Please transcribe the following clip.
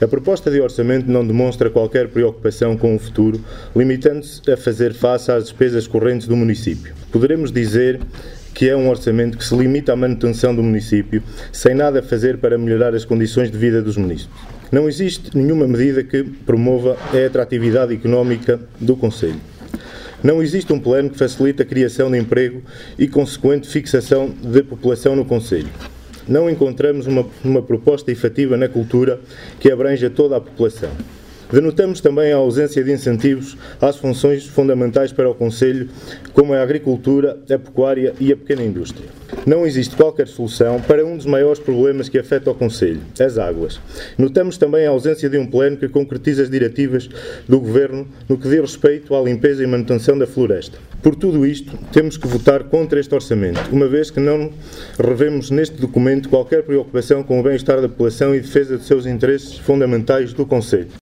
A proposta de orçamento não demonstra qualquer preocupação com o futuro, limitando-se a fazer face às despesas correntes do município. Poderemos dizer que é um orçamento que se limita à manutenção do município, sem nada fazer para melhorar as condições de vida dos munícipes. Não existe nenhuma medida que promova a atratividade económica do concelho. Não existe um plano que facilite a criação de emprego e consequente fixação de população no concelho. Não encontramos uma proposta efetiva na cultura que abranja toda a população. Denotamos também a ausência de incentivos às funções fundamentais para o concelho, como a agricultura, a pecuária e a pequena indústria. Não existe qualquer solução para um dos maiores problemas que afeta o concelho, as águas. Notamos também a ausência de um plano que concretize as diretivas do Governo no que diz respeito à limpeza e manutenção da floresta. Por tudo isto, temos que votar contra este orçamento, uma vez que não revemos neste documento qualquer preocupação com o bem-estar da população e defesa dos seus interesses fundamentais do concelho.